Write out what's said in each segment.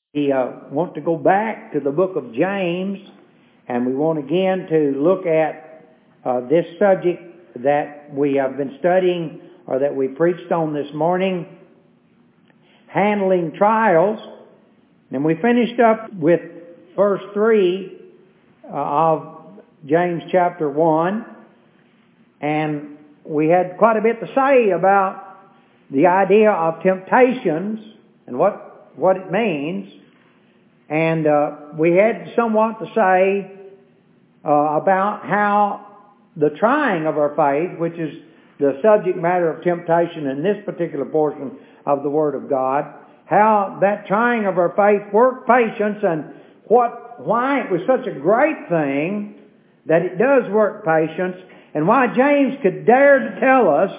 We want to go back to the book of James, and we want again to look at this subject that we have been studying, or that we preached on this morning, handling trials. And we finished up with verse 3 of James chapter 1, and we had quite a bit to say about the idea of temptations and what it means. And we had somewhat to say about how the trying of our faith, which is the subject matter of temptation in this particular portion of the Word of God, how that trying of our faith worked patience, and why it was such a great thing that it does work patience, and why James could dare to tell us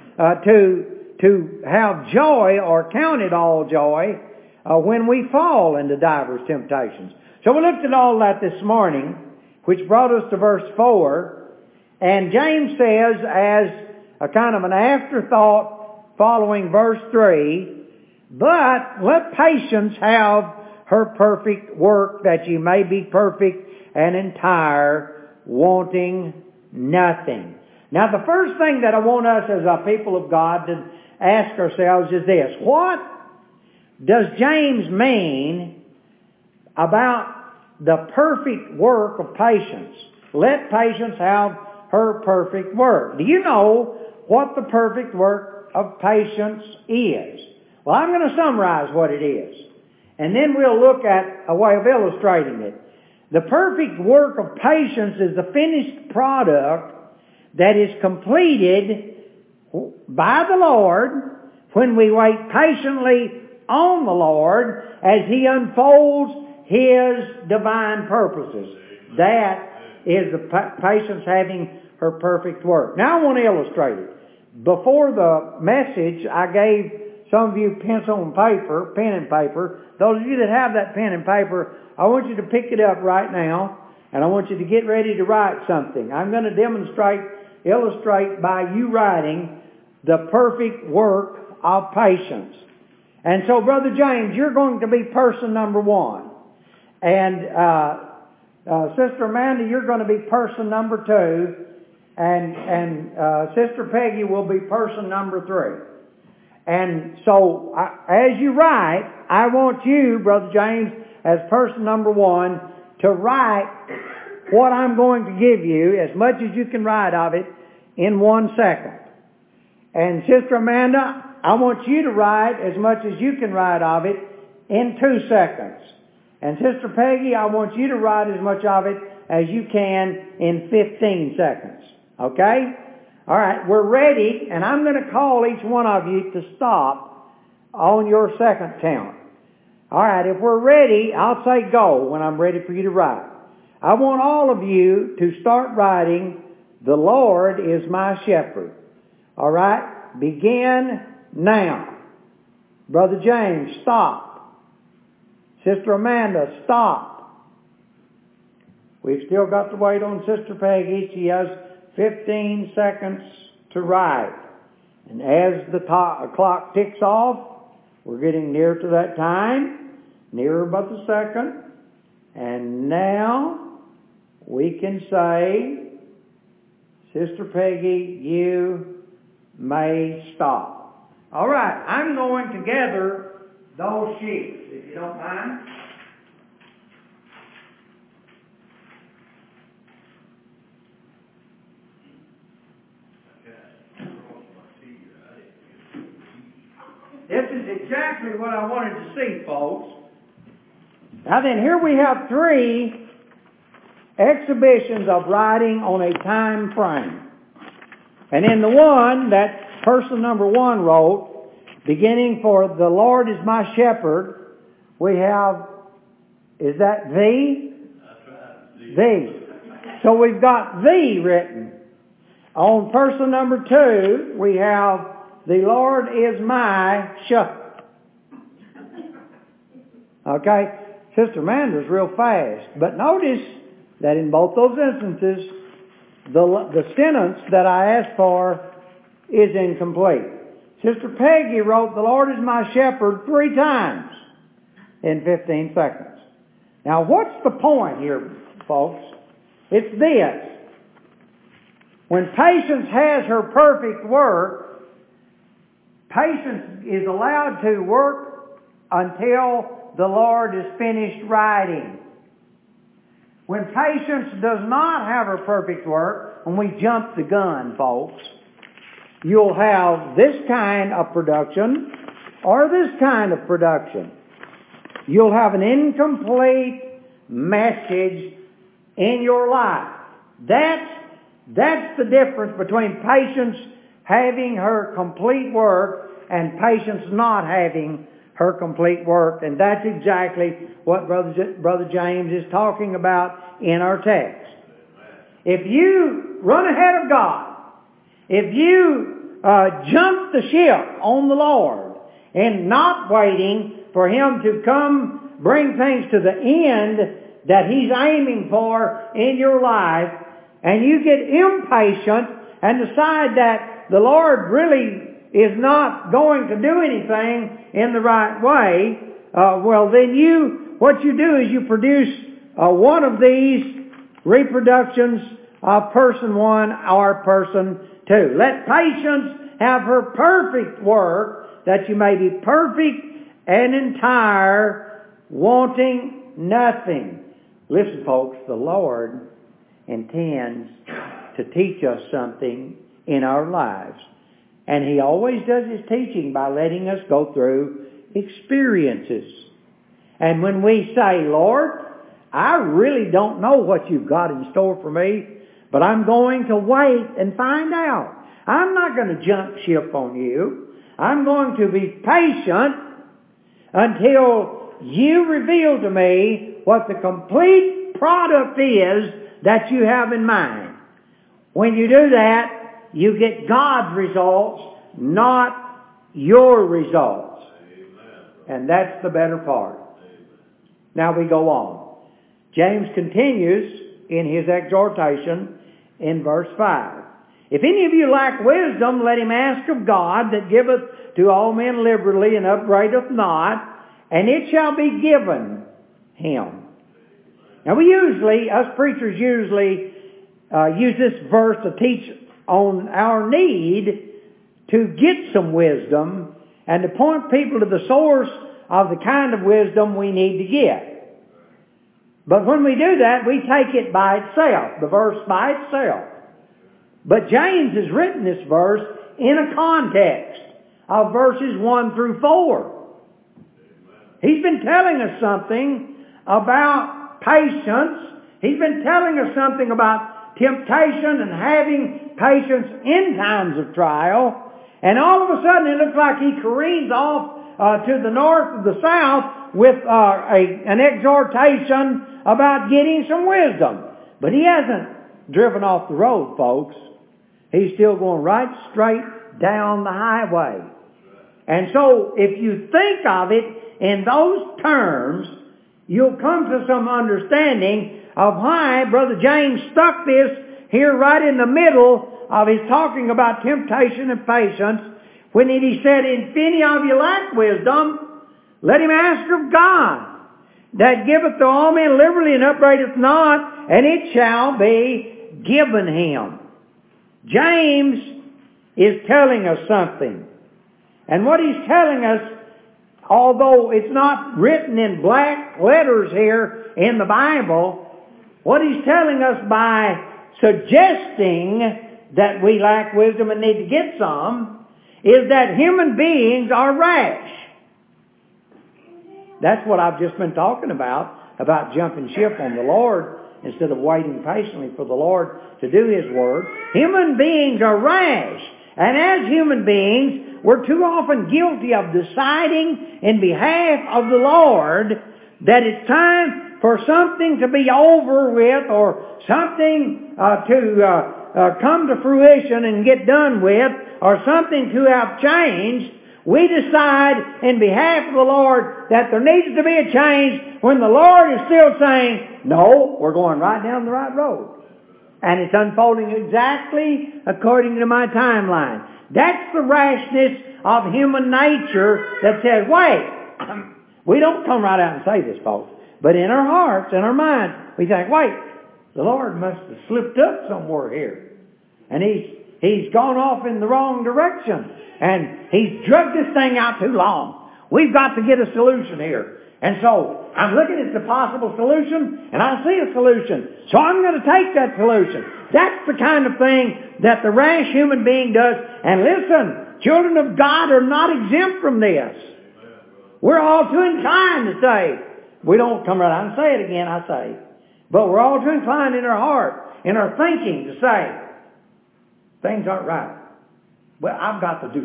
to have joy or count it all joy when we fall into divers temptations. So we looked at all that this morning, which brought us to verse 4. And James says, as a kind of an afterthought following verse 3, "But let patience have her perfect work, that ye may be perfect and entire, wanting nothing." Now the first thing that I want us as a people of God to ask ourselves is this: what does James mean about the perfect work of patience? Let patience have her perfect work. Do you know what the perfect work of patience is? Well, I'm going to summarize what it is, and then we'll look at a way of illustrating it. The perfect work of patience is the finished product that is completed by the Lord when we wait patiently on the Lord as He unfolds His divine purposes. That is the patience having her perfect work. Now I want to illustrate it. Before the message, I gave some of you pen and paper. Those of you that have that pen and paper, I want you to pick it up right now, and I want you to get ready to write something. I'm going to illustrate by you writing the perfect work of patience. And so, Brother James, you're going to be person number 1. And Sister Amanda, you're going to be person number 2. And Sister Peggy will be person number 3. And so, as you write, I want you, Brother James, as person number 1, to write what I'm going to give you, as much as you can write of it, in 1 second. And Sister Amanda, I want you to write as much as you can write of it in 2 seconds. And Sister Peggy, I want you to write as much of it as you can in 15 seconds. Okay? All right, we're ready, and I'm going to call each one of you to stop on your second count. All right, if we're ready, I'll say go when I'm ready for you to write. I want all of you to start writing, "The Lord is my shepherd." All right? Begin now. Brother James, stop. Sister Amanda, stop. We've still got to wait on Sister Peggy. She has 15 seconds to write. And as the clock ticks off, we're getting near to that time, nearer but the second. And now we can say, Sister Peggy, you may stop. All right, I'm going to gather those sheets, if you don't mind. This is exactly what I wanted to see, folks. Now then, here we have 3 exhibitions of writing on a time frame. And in the one that person number 1 wrote, beginning for "The Lord is my shepherd," we have, is that "the"? That's right. "The." So we've "the" written. On person number 2, we have "The Lord is my shepherd." Okay? Sister Amanda's real fast. But notice that in both those instances, the sentence that I asked for is incomplete. Sister Peggy wrote "The Lord is my shepherd" 3 times. in 15 seconds. Now, what's the point here, folks? It's this. When patience has her perfect work, patience is allowed to work until the Lord is finished writing. When patience does not have her perfect work, when we jump the gun, folks, you'll have this kind of production or this kind of production. You'll have an incomplete message in your life. That's the difference between patience having her complete work and patience not having her complete work. And that's exactly what Brother James is talking about in our text. If you run ahead of God, if you jump the ship on the Lord and not waiting for Him to come bring things to the end that He's aiming for in your life, and you get impatient and decide that the Lord really is not going to do anything in the right way, well then what you do is you produce one of these reproductions of person one or person two. Let patience have her perfect work, that you may be perfect and entire, wanting nothing. Listen, folks, the Lord intends to teach us something in our lives. And He always does His teaching by letting us go through experiences. And when we say, Lord, I really don't know what You've got in store for me, but I'm going to wait and find out. I'm not going to jump ship on You. I'm going to be patient until You reveal to me what the complete product is that You have in mind. When you do that, you get God's results, not your results. Amen. And that's the better part. Amen. Now we go on. James continues in his exhortation in verse 5. If any of you lack wisdom, let him ask of God, that giveth to all men liberally and upbraideth not, and it shall be given him. Now us preachers usually use this verse to teach on our need to get some wisdom and to point people to the source of the kind of wisdom we need to get. But when we do that, we take it by itself, the verse by itself. But James has written this verse in a context of verses 1 through 4. He's been telling us something about patience. He's been telling us something about temptation and having patience in times of trial. And all of a sudden it looks like he careens off to the north or the south with an exhortation about getting some wisdom. But he hasn't driven off the road, folks. He's still going right straight down the highway. And so if you think of it in those terms, you'll come to some understanding of why Brother James stuck this here right in the middle of his talking about temptation and patience, when he said, if any of you lack wisdom, let him ask of God, that giveth to all men liberally and upbraideth not, and it shall be given him. James is telling us something. And what he's telling us, although it's not written in black letters here in the Bible, what he's telling us by suggesting that we lack wisdom and need to get some is that human beings are rash. That's what I've just been talking about jumping ship on the Lord instead of waiting patiently for the Lord to do His Word. Human beings are rash. And as human beings, we're too often guilty of deciding in behalf of the Lord that it's time for something to be over with or something to come to fruition and get done with or something to have changed. We decide in behalf of the Lord that there needs to be a change when the Lord is still saying, no, we're going right down the right road. And it's unfolding exactly according to my timeline. That's the rashness of human nature that says, wait, We don't come right out and say this, folks. But in our hearts, in our minds, we think, wait, the Lord must have slipped up somewhere here. And He's gone off in the wrong direction. And He's drugged this thing out too long. We've got to get a solution here. And so, I'm looking at the possible solution, and I see a solution. So I'm going to take that solution. That's the kind of thing that the rash human being does. And listen, children of God are not exempt from this. We're all too inclined to say, we don't come right out and say it again, I say. But we're all too inclined in our heart, in our thinking, to say, things aren't right. Well, I've got to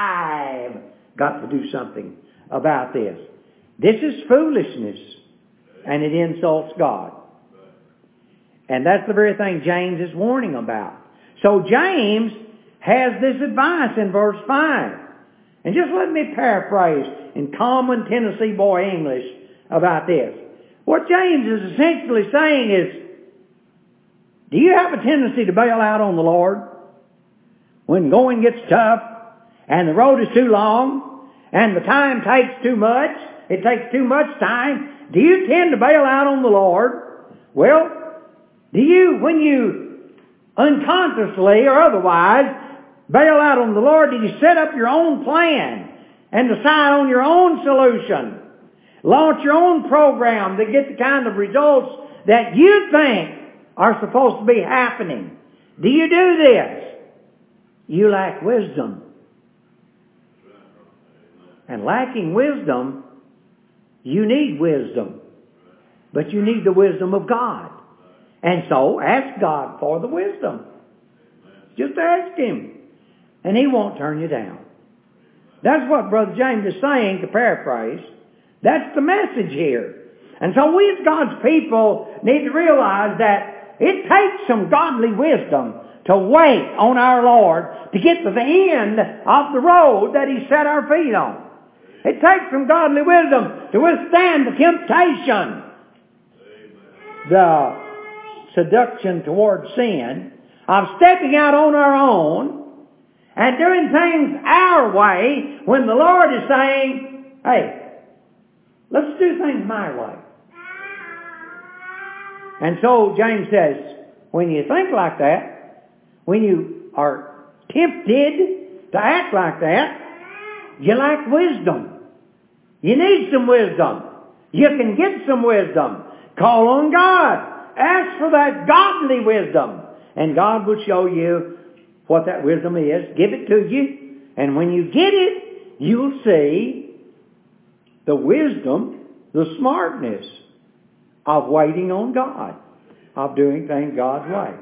do something about this. This is foolishness, and it insults God. And that's the very thing James is warning about. So James has this advice in verse 5. And just let me paraphrase in common Tennessee boy English about this. What James is essentially saying is, do you have a tendency to bail out on the Lord when going gets tough and the road is too long and the time takes too much? It takes too much time. Do you tend to bail out on the Lord? Well, do you, when you unconsciously or otherwise bail out on the Lord, do you set up your own plan and decide on your own solution? Launch your own program to get the kind of results that you think are supposed to be happening. Do you do this? You lack wisdom. And lacking wisdom, you need wisdom. But you need the wisdom of God. And so, ask God for the wisdom. Just ask Him. And He won't turn you down. That's what Brother James is saying, to paraphrase. That's the message here. And so we as God's people need to realize that it takes some godly wisdom to wait on our Lord to get to the end of the road that He set our feet on. It takes some godly wisdom to withstand the temptation, the seduction toward sin, of stepping out on our own and doing things our way when the Lord is saying, hey, let's do things my way. And so James says, when you think like that, when you are tempted to act like that, you lack wisdom. You need some wisdom. You can get some wisdom. Call on God. Ask for that godly wisdom. And God will show you what that wisdom is. Give it to you. And when you get it, you'll see the wisdom, the smartness of waiting on God, of doing things God's way.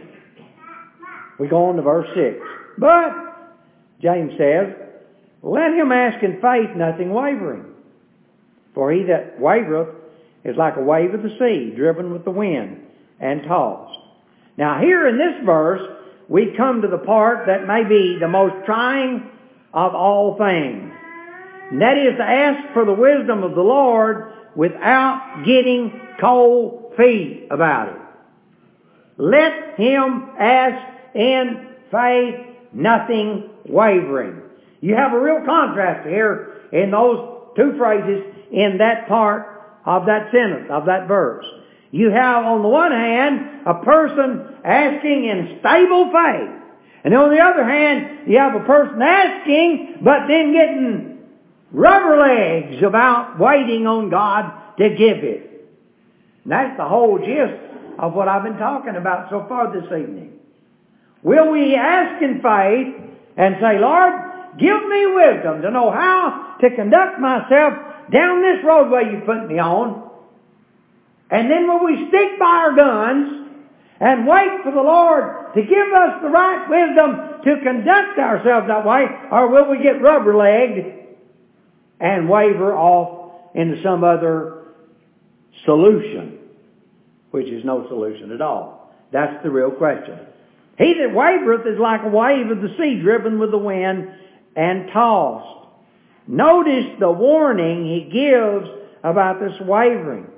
We go on to verse 6. But, James says, let him ask in faith, nothing wavering. For he that wavereth is like a wave of the sea, driven with the wind and tossed. Now here in this verse, we come to the part that may be the most trying of all things. And that is to ask for the wisdom of the Lord without getting cold feet about it. Let him ask in faith, nothing wavering. You have a real contrast here in those two phrases in that part of that sentence, of that verse. You have, on the one hand, a person asking in stable faith. And on the other hand, you have a person asking, but then getting rubber legs about waiting on God to give it. And that's the whole gist of what I've been talking about so far this evening. Will we ask in faith and say, Lord, give me wisdom to know how to conduct myself down this roadway you put me on? And then will we stick by our guns and wait for the Lord to give us the right wisdom to conduct ourselves that way? Or will we get rubber-legged and waver off into some other solution, which is no solution at all? That's the real question. He that wavereth is like a wave of the sea, driven with the wind and tossed. Notice the warning he gives about this wavering.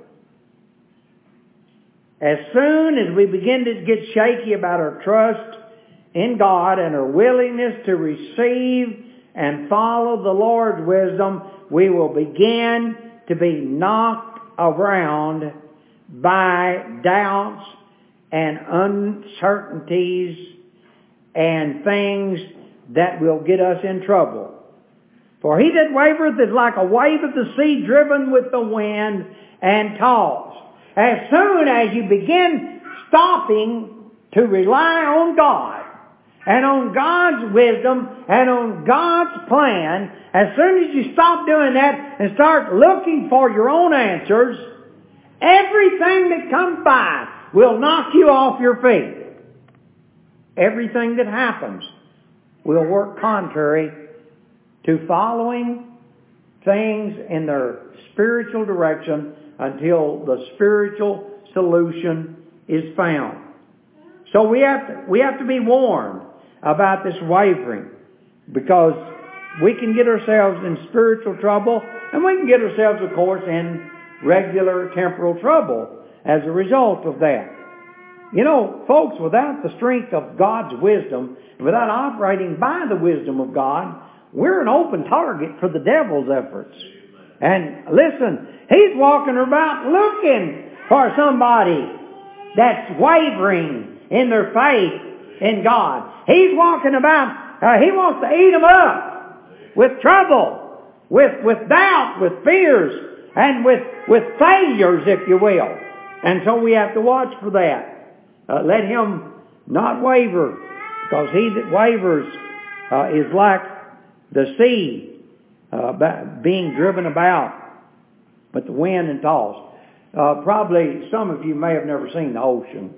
As soon as we begin to get shaky about our trust in God and our willingness to receive and follow the Lord's wisdom, we will begin to be knocked around by doubts and uncertainties and things that will get us in trouble. For he that wavereth is like a wave of the sea driven with the wind and tossed. As soon as you begin stopping to rely on God and on God's wisdom and on God's plan, as soon as you stop doing that and start looking for your own answers, everything that comes by will knock you off your feet. Everything that happens will work contrary to following things in their spiritual direction until the spiritual solution is found. So we have to be warned about this wavering, because we can get ourselves in spiritual trouble, and we can get ourselves, of course, in regular temporal trouble as a result of that. You know, folks, without the strength of God's wisdom, without operating by the wisdom of God, we're an open target for the devil's efforts. And listen, he's walking about looking for somebody that's wavering in their faith in God. He's walking about, he wants to eat them up with trouble, with doubt, with fears, and with failures, if you will. And so we have to watch for that. Let him not waver, because he that wavers is like the sea being driven about with the wind and tossed. Probably some of you may have never seen the ocean,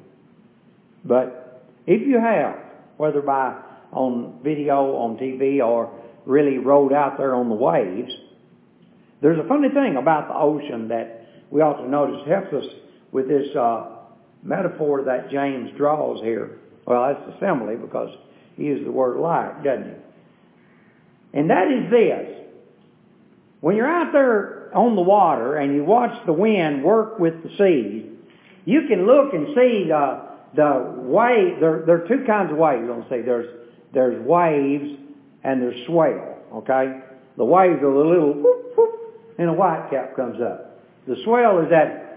but if you have, whether by on video, on TV, or really rode out there on the waves, there's a funny thing about the ocean that we ought to notice. It helps us with this metaphor that James draws here. Well, that's the simile, because he uses the word like, doesn't he? And that is this. When you're out there on the water and you watch the wind work with the sea, you can look and see the wave. There are two kinds of waves, I'm going to say. There's waves and there's swell, okay? The waves are the little whoop, whoop, and a whitecap comes up. The swell is that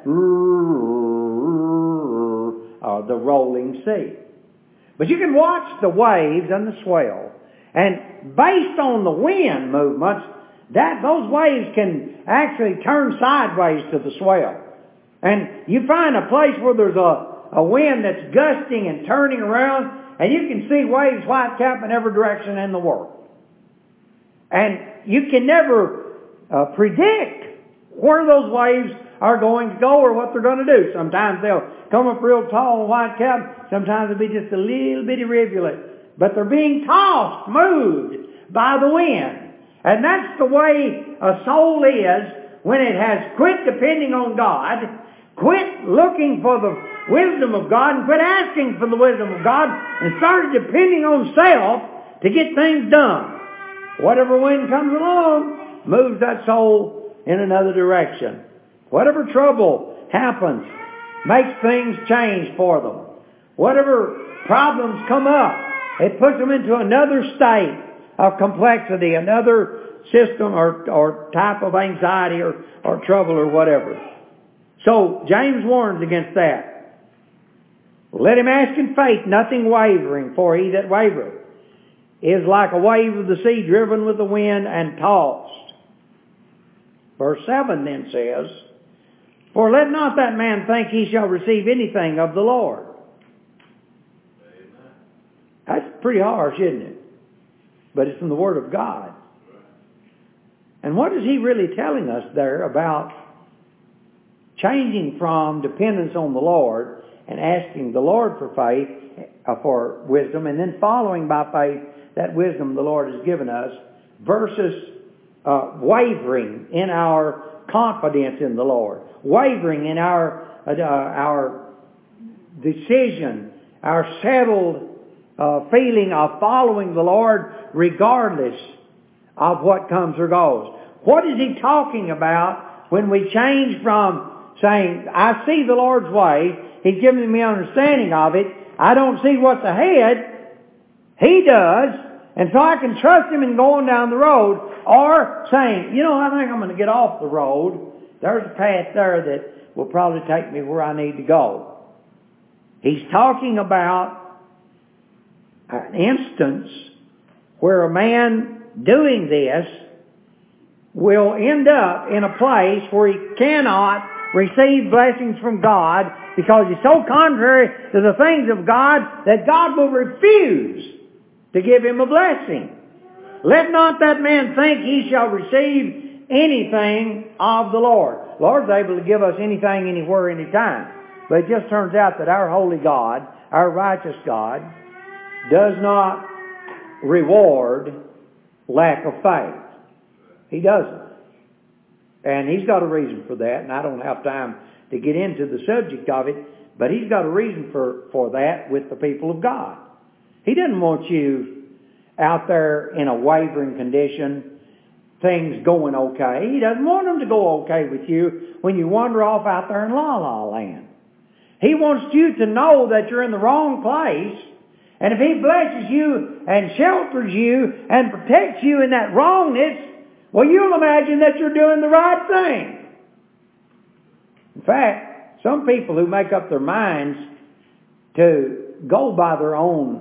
the rolling sea. But you can watch the waves and the swell, and based on the wind movements, those waves can actually turn sideways to the swell. And you find a place where there's a wind that's gusting and turning around, and you can see waves whitecap in every direction in the world. And you can never predict where those waves are going to go or what they're going to do. Sometimes they'll come up real tall and whitecap. Sometimes it'll be just a little bitty rivulet. But they're being tossed, moved by the wind. And that's the way a soul is when it has quit depending on God, quit looking for the wisdom of God, and quit asking for the wisdom of God, and started depending on self to get things done. Whatever wind comes along moves that soul in another direction. Whatever trouble happens makes things change for them. Whatever problems come up, it puts them into another state of complexity, another system or type of anxiety or trouble or whatever. So James warns against that. Let him ask in faith, nothing wavering, for he that wavereth is like a wave of the sea driven with the wind and tossed. Verse 7 then says, for let not that man think he shall receive anything of the Lord. That's pretty harsh, isn't it? But it's from the Word of God. And what is he really telling us there about changing from dependence on the Lord and asking the Lord for faith, for wisdom, and then following by faith that wisdom the Lord has given us, versus wavering in our confidence in the Lord, wavering in our decision, our settled feeling of following the Lord regardless of what comes or goes. What is he talking about when we change from saying, I see the Lord's way, He's given me understanding of it, I don't see what's ahead, He does, and so I can trust Him in going down the road, or saying, I think I'm going to get off the road there's a path there that will probably take me where I need to go. He's talking about an instance where a man doing this will end up in a place where he cannot receive blessings from God because he's so contrary to the things of God that God will refuse to give him a blessing. Let not that man think he shall receive anything of the Lord. The Lord's able to give us anything, anywhere, anytime. But it just turns out that our holy God, our righteous God, does not reward lack of faith. He doesn't. And He's got a reason for that, and I don't have time to get into the subject of it, but He's got a reason for that with the people of God. He doesn't want you out there in a wavering condition, things going okay. He doesn't want them to go okay with you when you wander off out there in la-la land. He wants you to know that you're in the wrong place, and if He blesses you and shelters you and protects you in that wrongness, well, you'll imagine that you're doing the right thing. In fact, some people who make up their minds to go by their own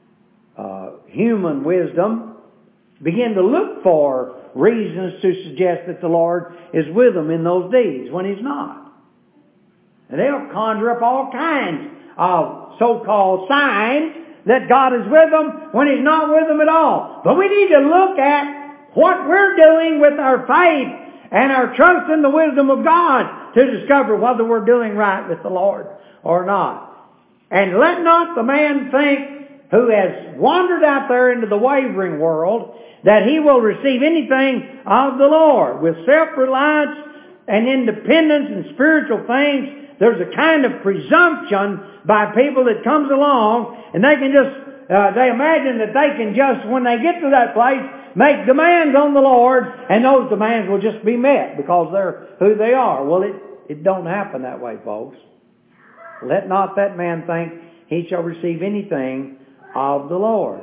human wisdom begin to look for reasons to suggest that the Lord is with them in those deeds when He's not. And they'll conjure up all kinds of so-called signs that God is with them when He's not with them at all. But we need to look at what we're doing with our faith and our trust in the wisdom of God to discover whether we're doing right with the Lord or not. And let not the man think who has wandered out there into the wavering world that he will receive anything of the Lord. With self-reliance and independence in spiritual things, there's a kind of presumption by people that comes along, and they can just, they imagine that they can just, when they get to that place, make demands on the Lord, and those demands will just be met because they're who they are. Well, it don't happen that way, folks. Let not that man think he shall receive anything of the Lord.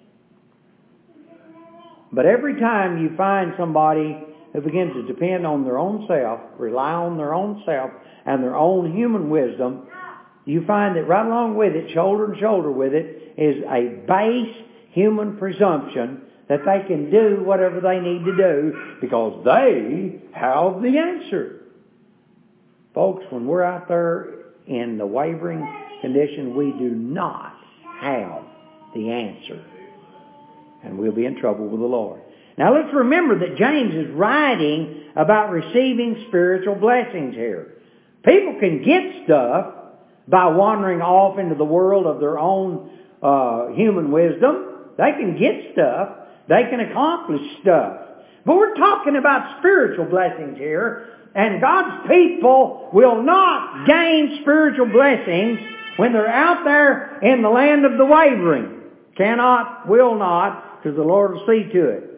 But every time you find somebody who begins to depend on their own self, rely on their own self and their own human wisdom, you find that right along with it, shoulder to shoulder with it, is a base human presumption that they can do whatever they need to do because they have the answer. Folks, when we're out there in the wavering condition, we do not have the answer. And we'll be in trouble with the Lord. Now let's remember that James is writing about receiving spiritual blessings here. People can get stuff by wandering off into the world of their own human wisdom. They can get stuff. They can accomplish stuff. But we're talking about spiritual blessings here. And God's people will not gain spiritual blessings when they're out there in the land of the wavering. Cannot, will not, because the Lord will see to it.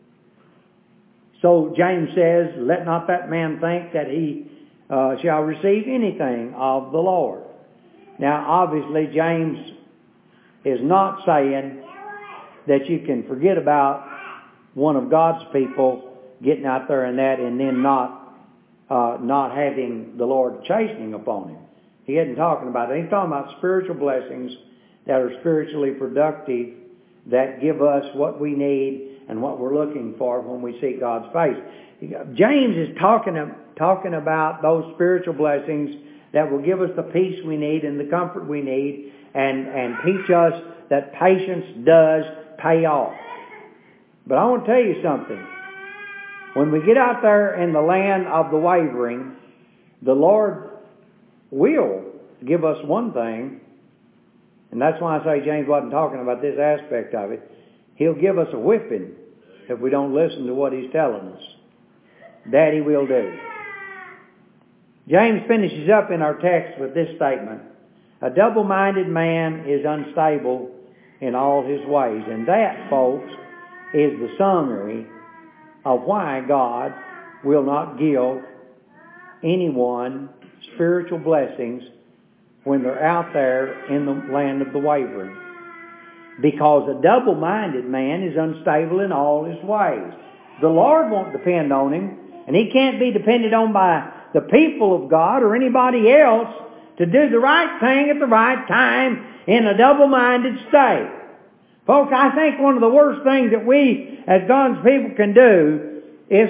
So James says, let not that man think that he shall receive anything of the Lord. Now, obviously, James is not saying that you can forget about one of God's people getting out there in that and then not having the Lord chastening upon him. He isn't talking about that. He's talking about spiritual blessings that are spiritually productive, that give us what we need and what we're looking for when we seek God's face. James is talking about those spiritual blessings that will give us the peace we need and the comfort we need and teach us that patience does pay off. But I want to tell you something. When we get out there in the land of the wavering, the Lord will give us one thing, and that's why I say James wasn't talking about this aspect of it. He'll give us a whipping if we don't listen to what He's telling us. That He will do. James finishes up in our text with this statement. A double-minded man is unstable in all his ways. And that, folks, is the summary of why God will not give anyone spiritual blessings when they're out there in the land of the wavering. Because a double-minded man is unstable in all his ways. The Lord won't depend on him, and he can't be depended on by the people of God or anybody else to do the right thing at the right time in a double-minded state. Folks, I think one of the worst things that we as God's people can do is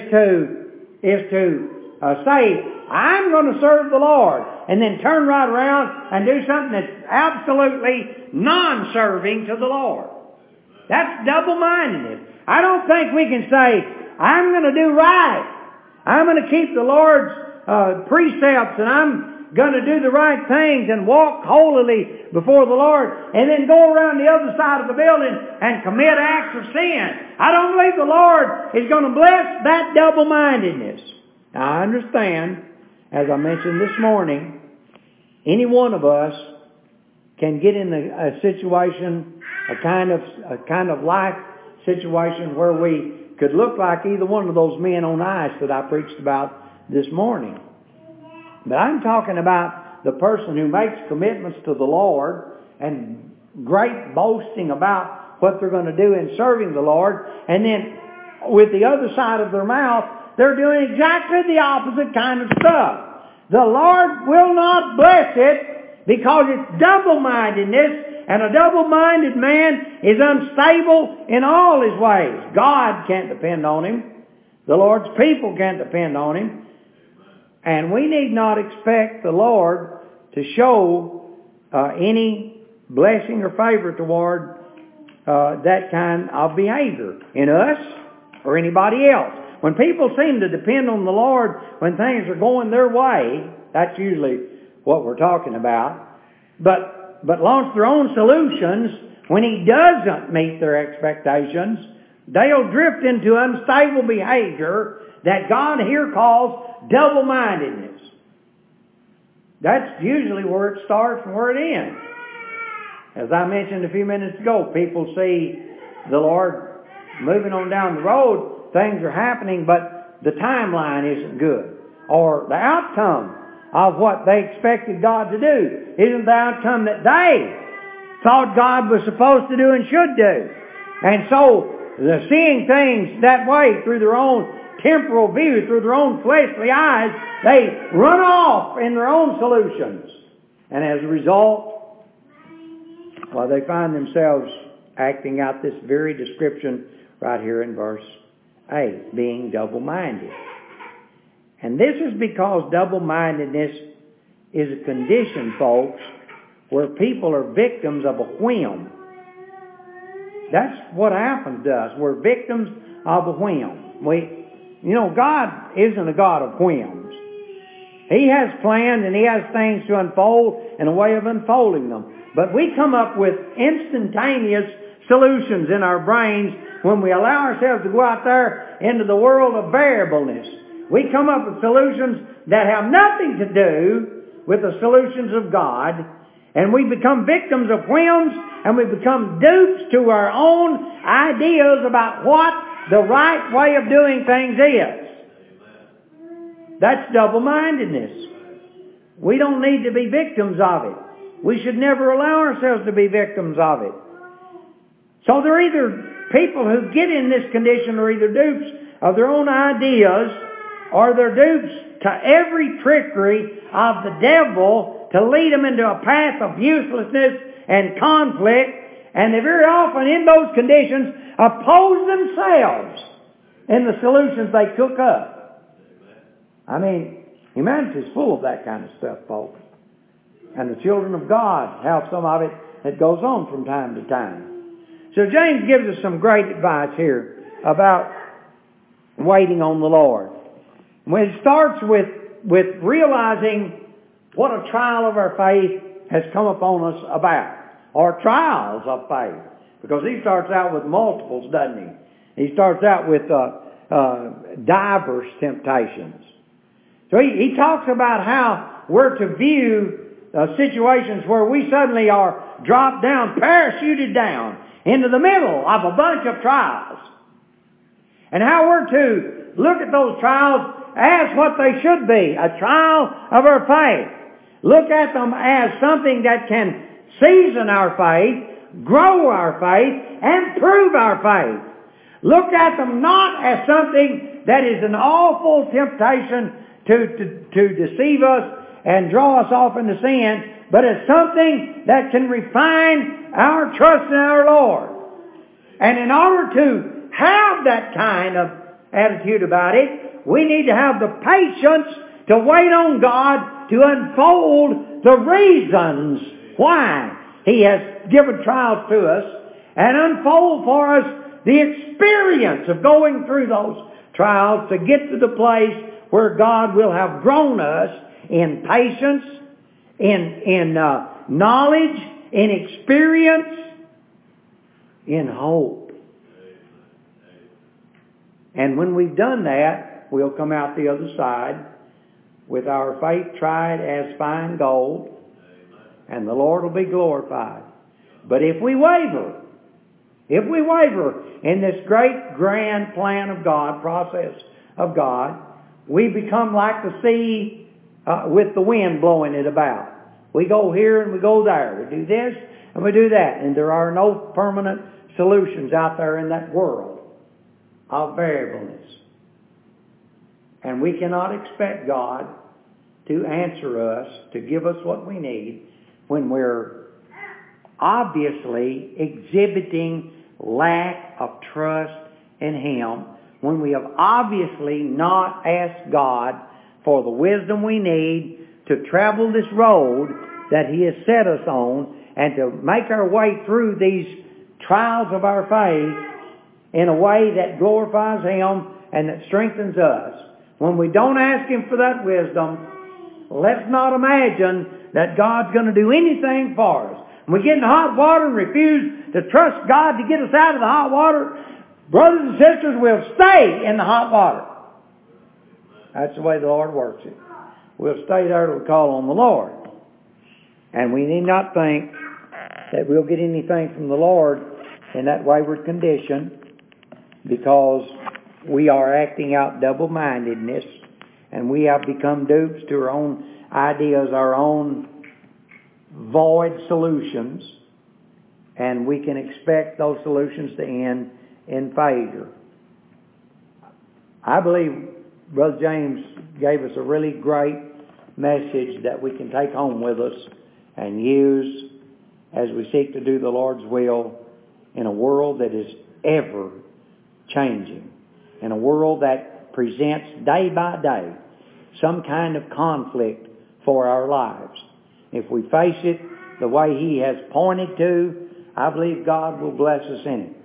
to say, I'm going to serve the Lord, and then turn right around and do something that's absolutely non-serving to the Lord. That's double-mindedness. I don't think we can say, I'm going to do right. I'm going to keep the Lord's precepts, and I'm going to do the right things and walk holily before the Lord, and then go around the other side of the building and commit acts of sin. I don't believe the Lord is going to bless that double-mindedness. Now, I understand, as I mentioned this morning, any one of us can get in a situation, a kind of life situation where we could look like either one of those men on ice that I preached about this morning. But I'm talking about the person who makes commitments to the Lord and great boasting about what they're going to do in serving the Lord, and then with the other side of their mouth, they're doing exactly the opposite kind of stuff. The Lord will not bless it because it's double-mindedness, and a double-minded man is unstable in all his ways. God can't depend on him. The Lord's people can't depend on him. And we need not expect the Lord to show any blessing or favor toward that kind of behavior in us or anybody else. When people seem to depend on the Lord when things are going their way, that's usually what we're talking about. But launch their own solutions when He doesn't meet their expectations, they'll drift into unstable behavior that God here calls double-mindedness. That's usually where it starts and where it ends. As I mentioned a few minutes ago, people see the Lord moving on down the road, things are happening, but the timeline isn't good. Or the outcome of what they expected God to do isn't the outcome that they thought God was supposed to do and should do. And so, they're seeing things that way through their own temporal view, through their own fleshly eyes, they run off in their own solutions. And as a result, well, they find themselves acting out this very description right here in verse 8, being double-minded. And this is because double-mindedness is a condition, folks, where people are victims of a whim. That's what happens to us. We're victims of a whim. God isn't a God of whims. He has plans and He has things to unfold and a way of unfolding them. But we come up with instantaneous solutions in our brains when we allow ourselves to go out there into the world of variableness. We come up with solutions that have nothing to do with the solutions of God, and we become victims of whims, and we become dupes to our own ideas about what the right way of doing things is. That's double-mindedness. We don't need to be victims of it. We should never allow ourselves to be victims of it. So they're either people who get in this condition are either dupes of their own ideas, or they're dupes to every trickery of the devil to lead them into a path of uselessness and conflict. And they very often, in those conditions, oppose themselves in the solutions they cook up. I mean, humanity's full of that kind of stuff, folks. And the children of God have some of it that goes on from time to time. So James gives us some great advice here about waiting on the Lord. When it starts with realizing what a trial of our faith has come upon us about, or trials of faith, because he starts out with multiples, doesn't he? He starts out with diverse temptations. So he talks about how we're to view situations where we suddenly are dropped down, parachuted down into the middle of a bunch of trials. And how we're to look at those trials as what they should be, a trial of our faith. Look at them as something that can season our faith, grow our faith, and prove our faith. Look at them not as something that is an awful temptation to deceive us and draw us off into sin, but it's something that can refine our trust in our Lord. And in order to have that kind of attitude about it, we need to have the patience to wait on God to unfold the reasons why He has given trials to us and unfold for us the experience of going through those trials to get to the place where God will have grown us in patience, in knowledge, in experience, in hope. And when we've done that, we'll come out the other side with our faith tried as fine gold, and the Lord will be glorified. But if we waver in this great grand plan of God, process of God, we become like the sea with the wind blowing it about. We go here and we go there. We do this and we do that. And there are no permanent solutions out there in that world of variableness. And we cannot expect God to answer us, to give us what we need, when we're obviously exhibiting lack of trust in Him, when we have obviously not asked God for the wisdom we need to travel this road that He has set us on and to make our way through these trials of our faith in a way that glorifies Him and that strengthens us. When we don't ask Him for that wisdom, let's not imagine that God's going to do anything for us. When we get in hot water and refuse to trust God to get us out of the hot water, brothers and sisters, we'll stay in the hot water. That's the way the Lord works it. We'll stay there till we call on the Lord. And we need not think that we'll get anything from the Lord in that wayward condition, because we are acting out double-mindedness, and we have become dupes to our own ideas, our own void solutions, and we can expect those solutions to end in failure. I believe Brother James gave us a really great message that we can take home with us and use as we seek to do the Lord's will in a world that is ever changing, in a world that presents day by day some kind of conflict for our lives. If we face it the way He has pointed to, I believe God will bless us in it.